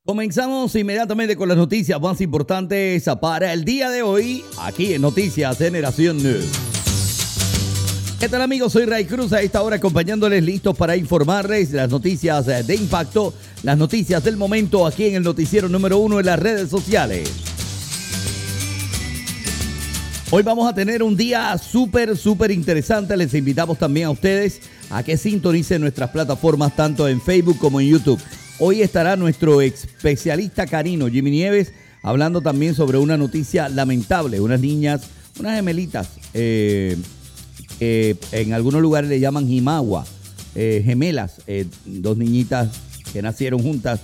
Comenzamos inmediatamente con las noticias más importantes para el día de hoy, aquí en Noticias Generación News. ¿Qué tal, amigos? Soy Ray Cruz, a esta hora acompañándoles, listos para informarles las noticias de impacto, las noticias del momento aquí en el noticiero número 1 en las redes sociales. Hoy vamos a tener un día súper interesante. Les invitamos también a ustedes a que sintonicen nuestras plataformas tanto en Facebook como en YouTube. Hoy estará nuestro especialista canino, Jimmy Nieves, hablando también sobre una noticia lamentable. Unas niñas, unas gemelitas, en algunos lugares le llaman jimagua, gemelas, dos niñitas que nacieron juntas,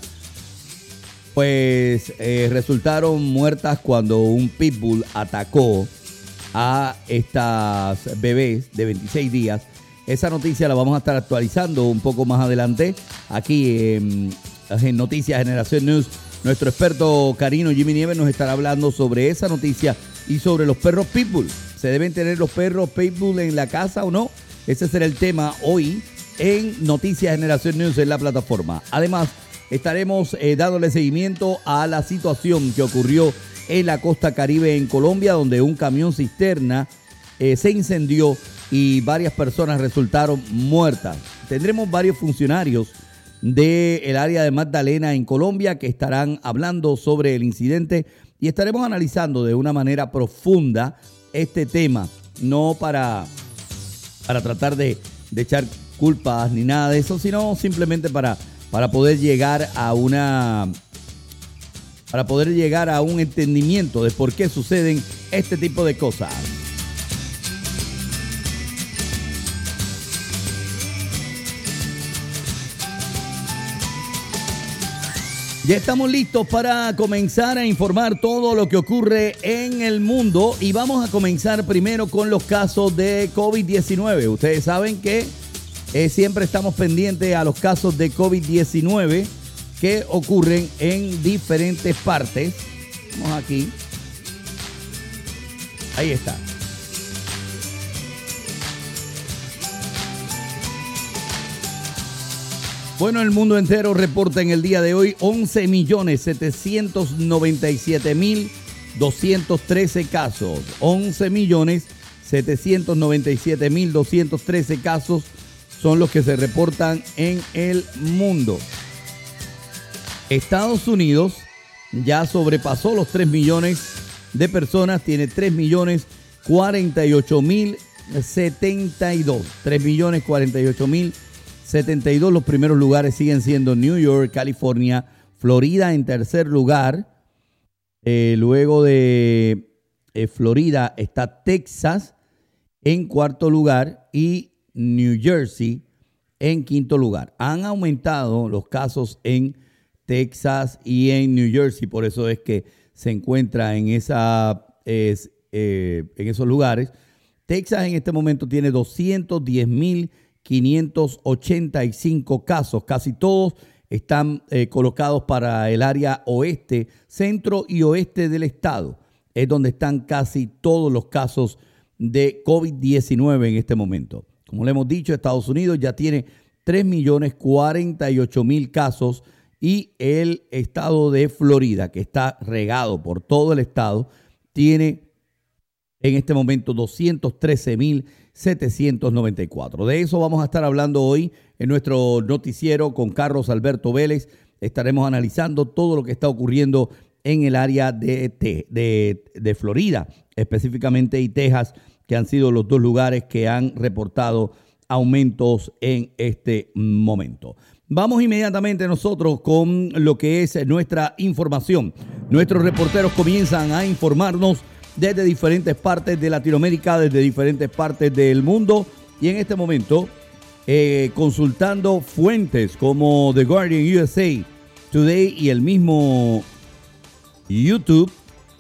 pues resultaron muertas cuando un pitbull atacó a estas bebés de 26 días. Esa noticia la vamos a estar actualizando un poco más adelante aquí en Noticias Generación News. Nuestro experto canino Jimmy Nieves nos estará hablando sobre esa noticia y sobre los perros pitbull. ¿Se deben tener los perros pitbull en la casa o no? Ese será el tema hoy en Noticias Generación News en la plataforma. Además, estaremos dándole seguimiento a la situación que ocurrió en la costa Caribe en Colombia, donde un camión cisterna se incendió y varias personas resultaron muertas. Tendremos varios funcionarios del área de Magdalena en Colombia que estarán hablando sobre el incidente y estaremos analizando de una manera profunda este tema, no para tratar de echar culpas ni nada de eso, sino simplemente para poder llegar a un entendimiento de por qué suceden este tipo de cosas. Ya estamos listos para comenzar a informar todo lo que ocurre en el mundo y vamos a comenzar primero con los casos de COVID-19. Ustedes saben que siempre estamos pendientes a los casos de COVID-19 que ocurren en diferentes partes. Vamos aquí. Ahí está. Bueno, el mundo entero reporta en el día de hoy 11.797.213 casos. 11.797.213 casos son los que se reportan en el mundo. Estados Unidos ya sobrepasó los 3 millones de personas, tiene 3.048.072. 3.048.072. Los primeros lugares siguen siendo New York, California, Florida en tercer lugar. Luego de Florida está Texas en cuarto lugar y New Jersey en quinto lugar. Han aumentado los casos en Texas y en New Jersey, por eso es que se encuentra en esos lugares. Texas en este momento tiene 210.585 casos, casi todos están colocados para el área oeste, centro y oeste del estado. Es donde están casi todos los casos de COVID-19 en este momento. Como le hemos dicho, Estados Unidos ya tiene 3.048.000 casos y el estado de Florida, que está regado por todo el estado, tiene en este momento 213.794. De eso vamos a estar hablando hoy en nuestro noticiero con Carlos Alberto Vélez. Estaremos analizando todo lo que está ocurriendo en el área de Florida, específicamente y Texas, que han sido los dos lugares que han reportado aumentos en este momento. Vamos inmediatamente nosotros con lo que es nuestra información. Nuestros reporteros comienzan a informarnos desde diferentes partes de Latinoamérica, desde diferentes partes del mundo. Y en este momento, consultando fuentes como The Guardian USA Today y el mismo YouTube,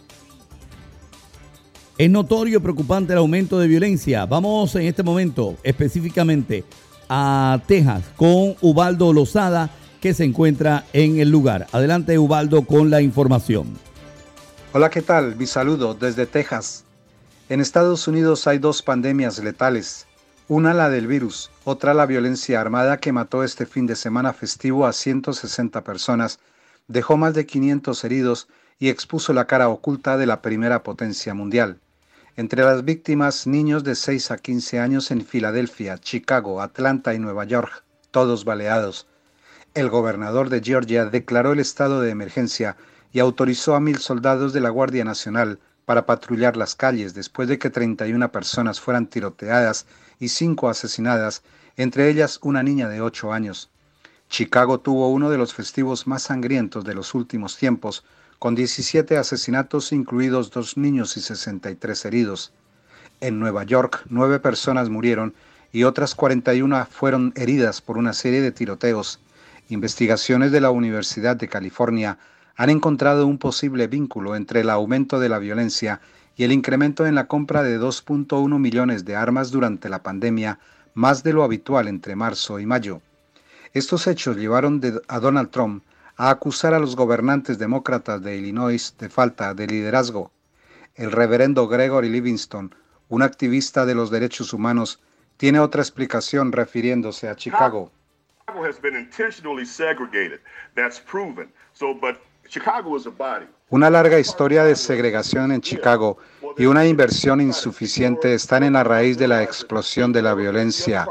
es notorio y preocupante el aumento de violencia. Vamos en este momento específicamente a Texas con Ubaldo Lozada, que se encuentra en el lugar. Adelante, Ubaldo, con la información. Hola, ¿qué tal? Mi saludo desde Texas. En Estados Unidos hay dos pandemias letales. Una la del virus, otra la violencia armada que mató este fin de semana festivo a 160 personas, dejó más de 500 heridos y expuso la cara oculta de la primera potencia mundial. Entre las víctimas, niños de 6 a 15 años en Filadelfia, Chicago, Atlanta y Nueva York, todos baleados. El gobernador de Georgia declaró el estado de emergencia y autorizó a 1,000 soldados de la Guardia Nacional para patrullar las calles después de que 31 personas fueran tiroteadas y 5 asesinadas, entre ellas una niña de 8 años. Chicago tuvo uno de los festivos más sangrientos de los últimos tiempos, con 17 asesinatos, incluidos 2 niños y 63 heridos. En Nueva York, 9 personas murieron y otras 41 fueron heridas por una serie de tiroteos. Investigaciones de la Universidad de California han encontrado un posible vínculo entre el aumento de la violencia y el incremento en la compra de 2.1 millones de armas durante la pandemia, más de lo habitual entre marzo y mayo. Estos hechos llevaron a Donald Trump a acusar a los gobernantes demócratas de Illinois de falta de liderazgo. El reverendo Gregory Livingston, un activista de los derechos humanos, tiene otra explicación refiriéndose a Chicago. Chicago has been intentionally segregated. That's proven. Chicago is a body. Una larga historia de segregación en Chicago y una inversión insuficiente están en la raíz de la explosión de la violencia.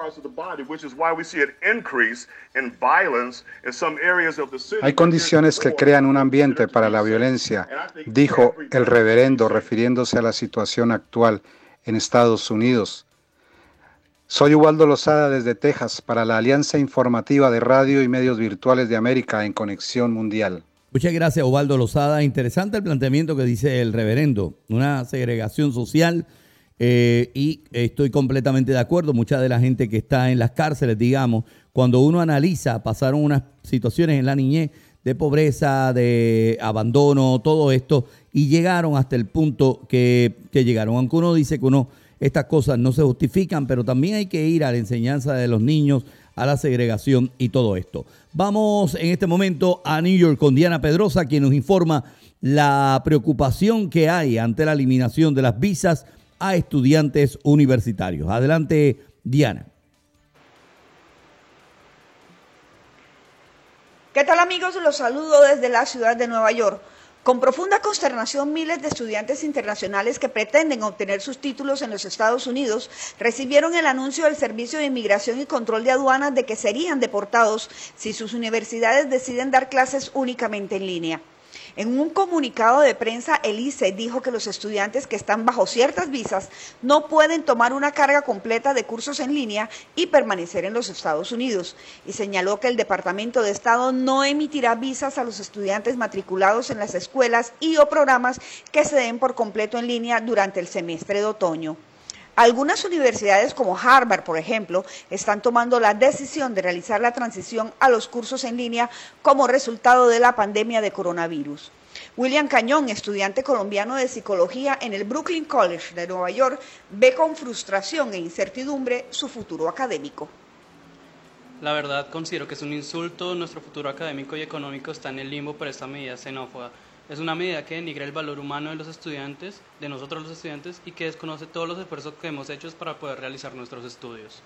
Hay condiciones que crean un ambiente para la violencia, dijo el reverendo refiriéndose a la situación actual en Estados Unidos. Soy Ubaldo Lozada desde Texas para la Alianza Informativa de Radio y Medios Virtuales de América en Conexión Mundial. Muchas gracias, Ubaldo Lozada. Interesante el planteamiento que dice el reverendo. Una segregación social y estoy completamente de acuerdo. Mucha de la gente que está en las cárceles, digamos, cuando uno analiza, pasaron unas situaciones en la niñez de pobreza, de abandono, todo esto, y llegaron hasta el punto que llegaron. Aunque uno dice que estas cosas no se justifican, pero también hay que ir a la enseñanza de los niños, a la segregación y todo esto. Vamos en este momento a New York con Diana Pedrosa, quien nos informa la preocupación que hay ante la eliminación de las visas a estudiantes universitarios. Adelante, Diana. ¿Qué tal, amigos? Los saludo desde la ciudad de Nueva York. Con profunda consternación, miles de estudiantes internacionales que pretenden obtener sus títulos en los Estados Unidos recibieron el anuncio del Servicio de Inmigración y Control de Aduanas de que serían deportados si sus universidades deciden dar clases únicamente en línea. En un comunicado de prensa, el ICE dijo que los estudiantes que están bajo ciertas visas no pueden tomar una carga completa de cursos en línea y permanecer en los Estados Unidos, y señaló que el Departamento de Estado no emitirá visas a los estudiantes matriculados en las escuelas y o programas que se den por completo en línea durante el semestre de otoño. Algunas universidades como Harvard, por ejemplo, están tomando la decisión de realizar la transición a los cursos en línea como resultado de la pandemia de coronavirus. William Cañón, estudiante colombiano de psicología en el Brooklyn College de Nueva York, ve con frustración e incertidumbre su futuro académico. La verdad, considero que es un insulto. Nuestro futuro académico y económico está en el limbo por esta medida xenófoba. Es una medida que denigra el valor humano de los estudiantes, de nosotros los estudiantes, y que desconoce todos los esfuerzos que hemos hecho para poder realizar nuestros estudios.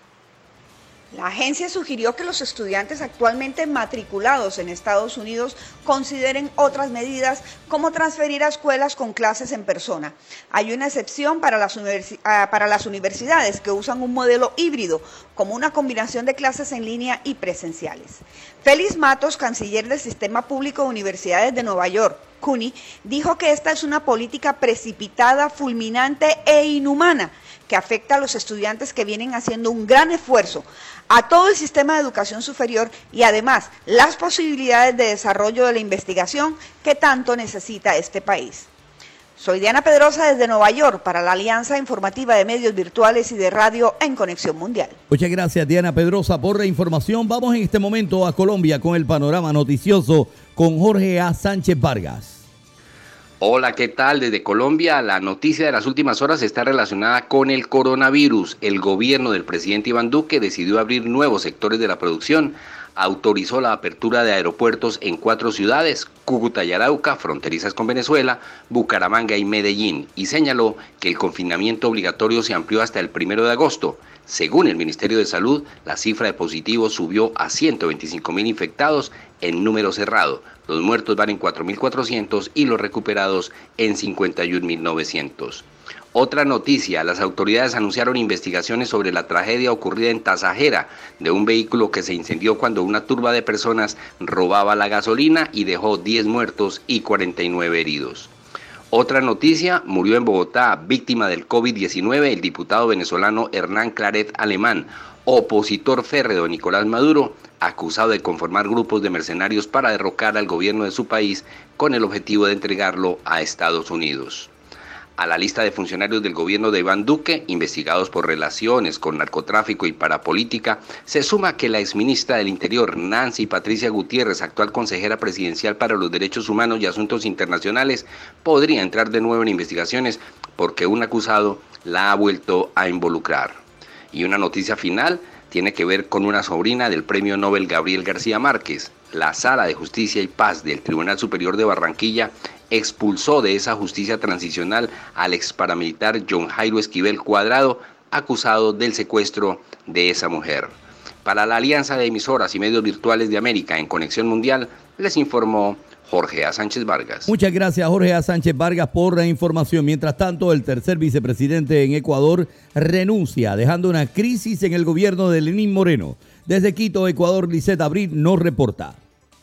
La agencia sugirió que los estudiantes actualmente matriculados en Estados Unidos consideren otras medidas como transferir a escuelas con clases en persona. Hay una excepción para las universidades que usan un modelo híbrido, como una combinación de clases en línea y presenciales. Félix Matos, canciller del Sistema Público de Universidades de Nueva York, CUNY, dijo que esta es una política precipitada, fulminante e inhumana que afecta a los estudiantes que vienen haciendo un gran esfuerzo, a todo el sistema de educación superior y además las posibilidades de desarrollo de la investigación que tanto necesita este país. Soy Diana Pedrosa desde Nueva York para la Alianza Informativa de Medios Virtuales y de Radio en Conexión Mundial. Muchas gracias, Diana Pedrosa, por la información. Vamos en este momento a Colombia con el panorama noticioso con Jorge A. Sánchez Vargas. Hola, ¿qué tal? Desde Colombia, la noticia de las últimas horas está relacionada con el coronavirus. El gobierno del presidente Iván Duque decidió abrir nuevos sectores de la producción. Autorizó la apertura de aeropuertos en 4 ciudades, Cúcuta y Arauca, fronterizas con Venezuela, Bucaramanga y Medellín, y señaló que el confinamiento obligatorio se amplió hasta el 1 de agosto. Según el Ministerio de Salud, la cifra de positivos subió a 125.000 infectados en número cerrado. Los muertos van en 4.400 y los recuperados en 51.900. Otra noticia, las autoridades anunciaron investigaciones sobre la tragedia ocurrida en Tasajera, de un vehículo que se incendió cuando una turba de personas robaba la gasolina y dejó 10 muertos y 49 heridos. Otra noticia, murió en Bogotá, víctima del COVID-19, el diputado venezolano Hernán Claret Alemán, opositor férreo de Nicolás Maduro, acusado de conformar grupos de mercenarios para derrocar al gobierno de su país con el objetivo de entregarlo a Estados Unidos. A la lista de funcionarios del gobierno de Iván Duque, investigados por relaciones con narcotráfico y parapolítica, se suma que la exministra del Interior, Nancy Patricia Gutiérrez, actual consejera presidencial para los Derechos Humanos y Asuntos Internacionales, podría entrar de nuevo en investigaciones porque un acusado la ha vuelto a involucrar. Y una noticia final tiene que ver con una sobrina del Premio Nobel Gabriel García Márquez. La Sala de Justicia y Paz del Tribunal Superior de Barranquilla expulsó de esa justicia transicional al exparamilitar John Jairo Esquivel Cuadrado, acusado del secuestro de esa mujer. Para la Alianza de Emisoras y Medios Virtuales de América en Conexión Mundial, les informó Jorge A. Sánchez Vargas. Muchas gracias, Jorge A. Sánchez Vargas, por la información. Mientras tanto, el tercer vicepresidente en Ecuador renuncia, dejando una crisis en el gobierno de Lenín Moreno. Desde Quito, Ecuador, Lisette Abril nos reporta.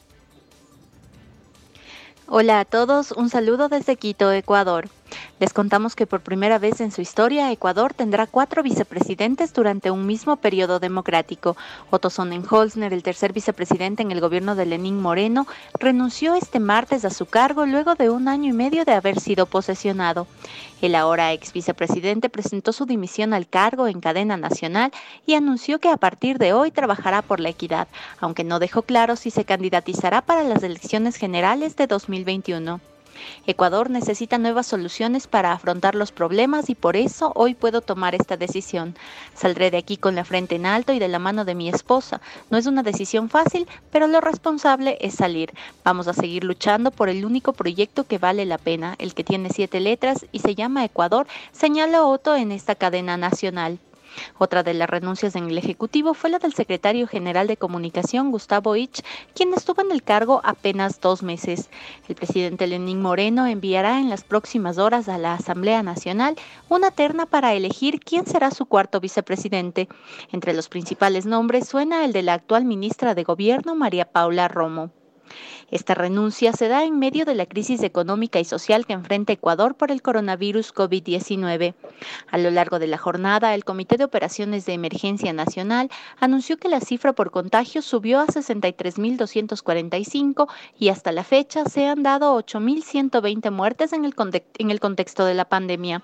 Hola a todos, un saludo desde Quito, Ecuador. Les contamos que por primera vez en su historia, Ecuador tendrá 4 vicepresidentes durante un mismo periodo democrático. Otto Sonnenholzner, el tercer vicepresidente en el gobierno de Lenín Moreno, renunció este martes a su cargo luego de 1 año y medio de haber sido posesionado. El ahora ex vicepresidente presentó su dimisión al cargo en cadena nacional y anunció que a partir de hoy trabajará por la equidad, aunque no dejó claro si se candidatizará para las elecciones generales de 2021. Ecuador necesita nuevas soluciones para afrontar los problemas y por eso hoy puedo tomar esta decisión. Saldré de aquí con la frente en alto y de la mano de mi esposa. No es una decisión fácil, pero lo responsable es salir. Vamos a seguir luchando por el único proyecto que vale la pena, el que tiene 7 letras y se llama Ecuador, señala Otto en esta cadena nacional. Otra de las renuncias en el Ejecutivo fue la del secretario general de Comunicación, Gustavo Ich, quien estuvo en el cargo apenas 2 meses. El presidente Lenín Moreno enviará en las próximas horas a la Asamblea Nacional una terna para elegir quién será su cuarto vicepresidente. Entre los principales nombres suena el de la actual ministra de Gobierno, María Paula Romo. Esta renuncia se da en medio de la crisis económica y social que enfrenta Ecuador por el coronavirus COVID-19. A lo largo de la jornada, el Comité de Operaciones de Emergencia Nacional anunció que la cifra por contagio subió a 63.245 y hasta la fecha se han dado 8.120 muertes en el contexto de la pandemia,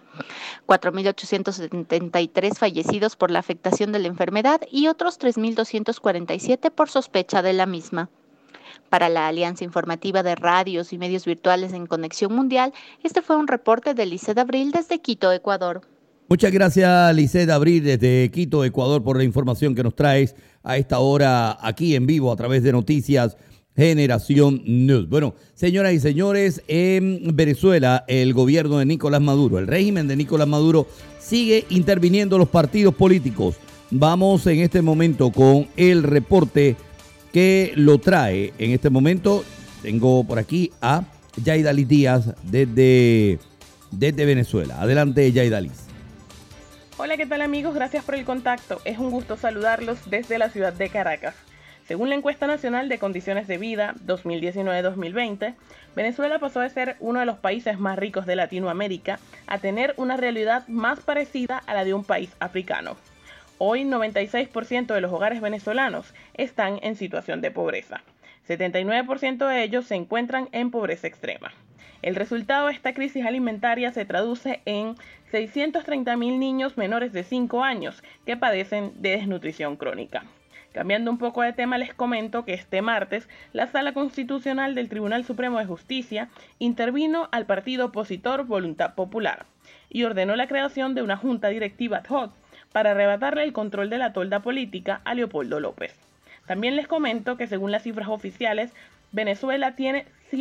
4.873 fallecidos por la afectación de la enfermedad y otros 3.247 por sospecha de la misma. Para la Alianza Informativa de Radios y Medios Virtuales en Conexión Mundial, este fue un reporte de Lisette Abril desde Quito, Ecuador. Muchas gracias, Lisette Abril, desde Quito, Ecuador, por la información que nos traes a esta hora aquí en vivo a través de Noticias Generación News. Bueno, señoras y señores, en Venezuela, el gobierno de Nicolás Maduro, el régimen de Nicolás Maduro, sigue interviniendo los partidos políticos. Vamos en este momento con el reporte que lo trae en este momento. Tengo por aquí a Yaidalis Díaz desde Venezuela. Adelante, Yaidalis. Hola, ¿qué tal amigos? Gracias por el contacto. Es un gusto saludarlos desde la ciudad de Caracas. Según la Encuesta Nacional de Condiciones de Vida 2019-2020, Venezuela pasó de ser uno de los países más ricos de Latinoamérica a tener una realidad más parecida a la de un país africano. Hoy, 96% de los hogares venezolanos están en situación de pobreza. 79% de ellos se encuentran en pobreza extrema. El resultado de esta crisis alimentaria se traduce en 630.000 niños menores de 5 años que padecen de desnutrición crónica. Cambiando un poco de tema, les comento que este martes la Sala Constitucional del Tribunal Supremo de Justicia intervino al partido opositor Voluntad Popular y ordenó la creación de una junta directiva ad hoc para arrebatarle el control de la tolda política a Leopoldo López. También les comento que según las cifras oficiales, Venezuela tiene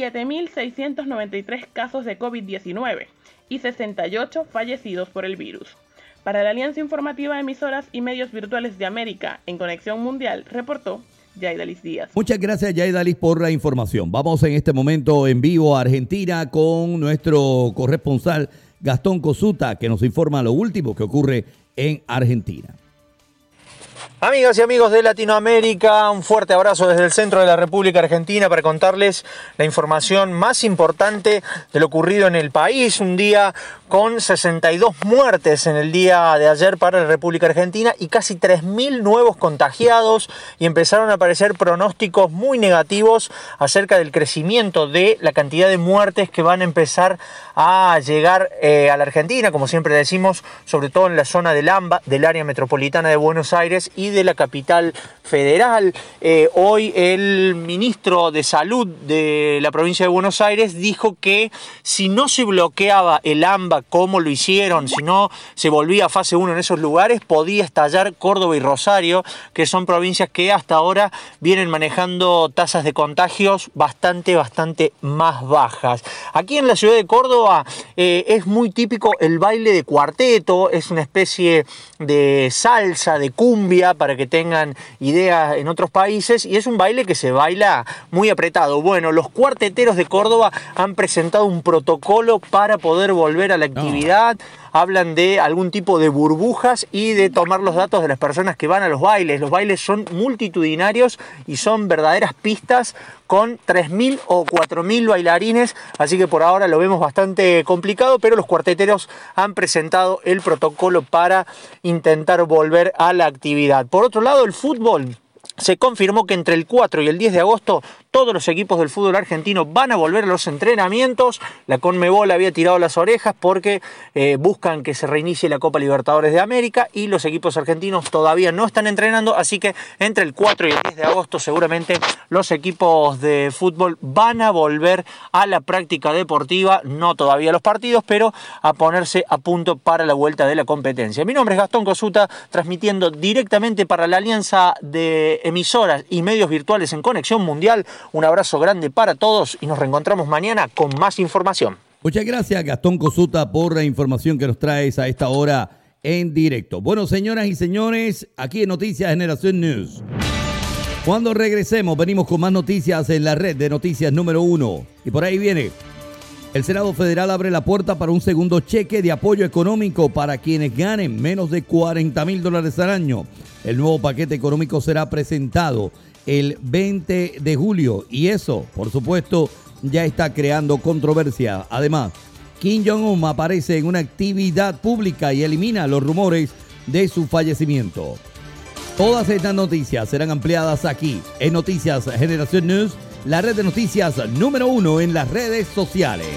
7.693 casos de COVID-19 y 68 fallecidos por el virus. Para la Alianza Informativa de Emisoras y Medios Virtuales de América en Conexión Mundial, reportó Yaidalis Díaz. Muchas gracias, Yaidalis, por la información. Vamos en este momento en vivo a Argentina con nuestro corresponsal Gastón Cosuta, que nos informa lo último que ocurre en Argentina. Amigas y amigos de Latinoamérica, un fuerte abrazo desde el centro de la República Argentina para contarles la información más importante de lo ocurrido en el país. Un día con 62 muertes en el día de ayer para la República Argentina y casi 3.000 nuevos contagiados, y empezaron a aparecer pronósticos muy negativos acerca del crecimiento de la cantidad de muertes que van a empezar a llegar a la Argentina, como siempre decimos, sobre todo en la zona del AMBA, del área metropolitana de Buenos Aires y de la capital federal. Hoy el ministro de Salud de la provincia de Buenos Aires dijo que si no se bloqueaba el AMBA como lo hicieron, si no se volvía a fase 1 en esos lugares, podía estallar Córdoba y Rosario, que son provincias que hasta ahora vienen manejando tasas de contagios bastante más bajas. Aquí en la ciudad de Córdoba es muy típico el baile de cuarteto, es una especie de salsa, de cumbia, para que tengan idea en otros países, y es un baile que se baila muy apretado. Bueno, los cuarteteros de Córdoba han presentado un protocolo para poder volver a la actividad. Hablan de algún tipo de burbujas y de tomar los datos de las personas que van a los bailes. Los bailes son multitudinarios y son verdaderas pistas con 3.000 o 4.000 bailarines, así que por ahora lo vemos bastante complicado, pero los cuarteteros han presentado el protocolo para intentar volver a la actividad. Por otro lado, el fútbol. Se confirmó que entre el 4 y el 10 de agosto todos los equipos del fútbol argentino van a volver a los entrenamientos. La Conmebol había tirado las orejas porque buscan que se reinicie la Copa Libertadores de América, y los equipos argentinos todavía no están entrenando, así que entre el 4 y el 10 de agosto seguramente los equipos de fútbol van a volver a la práctica deportiva, no todavía los partidos, pero a ponerse a punto para la vuelta de la competencia. Mi nombre es Gastón Cosuta, transmitiendo directamente para la Alianza de Emisoras y Medios Virtuales en Conexión Mundial. Un abrazo grande para todos y nos reencontramos mañana con más información. Muchas gracias, Gastón Cosuta, por la información que nos traes a esta hora en directo. Bueno, señoras y señores, aquí en Noticias Generación News. Cuando regresemos, venimos con más noticias en la red de noticias número 1. Y por ahí viene. El Senado Federal abre la puerta para un segundo cheque de apoyo económico para quienes ganen menos de $40,000 al año. El nuevo paquete económico será presentado el 20 de julio y eso, por supuesto, ya está creando controversia. Además, Kim Jong-un aparece en una actividad pública y elimina los rumores de su fallecimiento. Todas estas noticias serán ampliadas aquí en Noticias Generación News, la red de noticias número 1 en las redes sociales.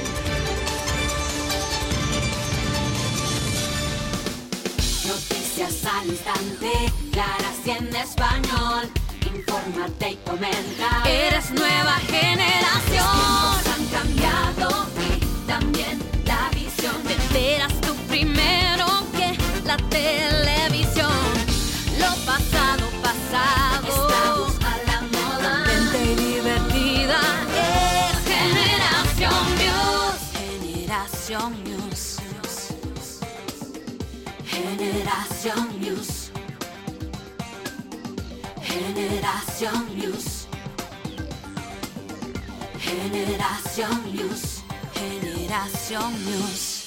Noticias al instante, claras y en español. Infórmate y comenta. Eres nueva generación. Los tiempos han cambiado y también la visión. Te enteras tú primero que la televisión. Lo pasado, pasado. Estamos a la moda. Mente y divertida. Es Generación News. Generación News. Generación News. Generación News. Generación News. Generación News.